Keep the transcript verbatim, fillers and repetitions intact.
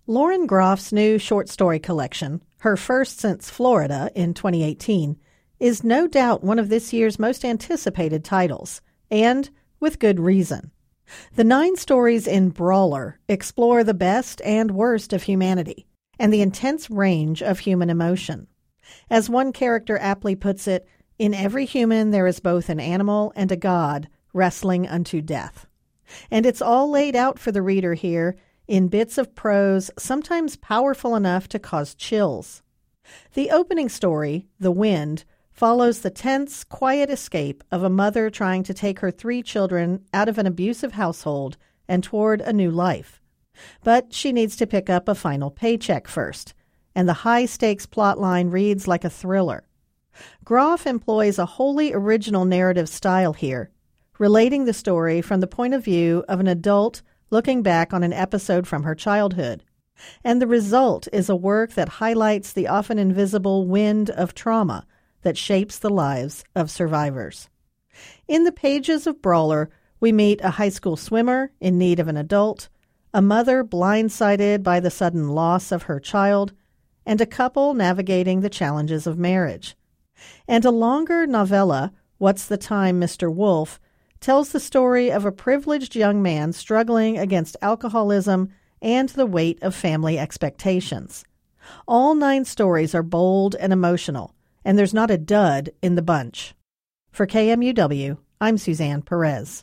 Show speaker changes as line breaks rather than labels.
Lauren Groff's new short story collection, her first since Florida in twenty eighteen, is no doubt one of this year's most anticipated titles, and with good reason. The nine stories in Brawler explore the best and worst of humanity and the intense range of human emotion. As one character aptly puts it, in every human there is both an animal and a god wrestling unto death. And it's all laid out for the reader here in bits of prose sometimes powerful enough to cause chills. The opening story, The Wind, follows the tense, quiet escape of a mother trying to take her three children out of an abusive household and toward a new life. But she needs to pick up a final paycheck first, and the high-stakes plotline reads like a thriller. Groff employs a wholly original narrative style here, relating the story from the point of view of an adult looking back on an episode from her childhood. And the result is a work that highlights the often invisible wind of trauma that shapes the lives of survivors. In the pages of Brawler, we meet a high school swimmer in need of an adult, a mother blindsided by the sudden loss of her child, and a couple navigating the challenges of marriage. And a longer novella, What's the Time, Mister Wolf, tells the story of a privileged young man struggling against alcoholism and the weight of family expectations. All nine stories are bold and emotional, and there's not a dud in the bunch. For K M U W, I'm Suzanne Perez.